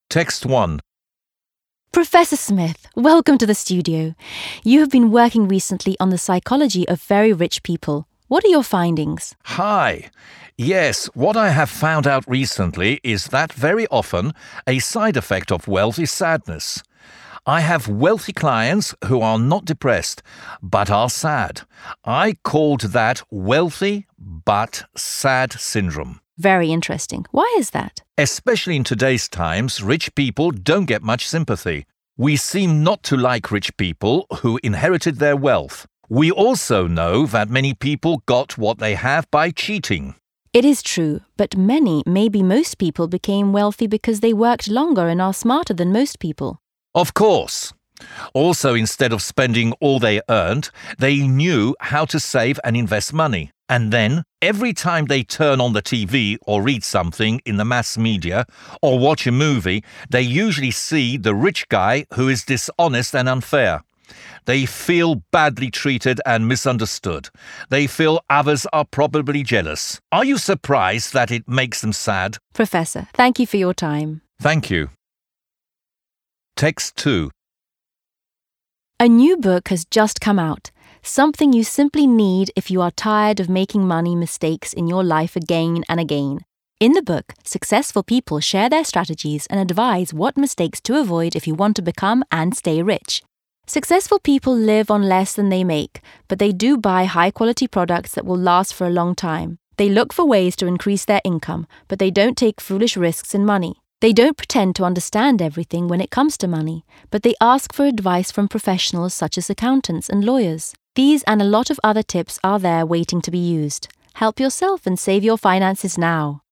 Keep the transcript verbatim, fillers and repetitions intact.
Text one. Professor Smith, welcome to the studio. You have been working recently on the psychology of very rich people. What are your findings? Hi. Yes, what I have found out recently is that very often a side effect of wealth is sadness. I have wealthy clients who are not depressed, but are sad. I called that wealthy but sad syndrome. Very interesting. Why is that? Especially in today's times, rich people don't get much sympathy. We seem not to like rich people who inherited their wealth. We also know that many people got what they have by cheating. It is true, but many, maybe most people became wealthy because they worked longer and are smarter than most people. Of course. Also, instead of spending all they earned, they knew how to save and invest money. And then, every time they turn on the T V or read something in the mass media or watch a movie, they usually see the rich guy who is dishonest and unfair. They feel badly treated and misunderstood. They feel others are probably jealous. Are you surprised that it makes them sad? Professor, thank you for your time. Thank you. Text two. A new book has just come out. Something you simply need if you are tired of making money mistakes in your life again and again. In the book, successful people share their strategies and advise what mistakes to avoid if you want to become and stay rich. Successful people live on less than they make, but they do buy high-quality products that will last for a long time. They look for ways to increase their income, but they don't take foolish risks in money. They don't pretend to understand everything when it comes to money, but they ask for advice from professionals such as accountants and lawyers. These and a lot of other tips are there waiting to be used. Help yourself and save your finances now.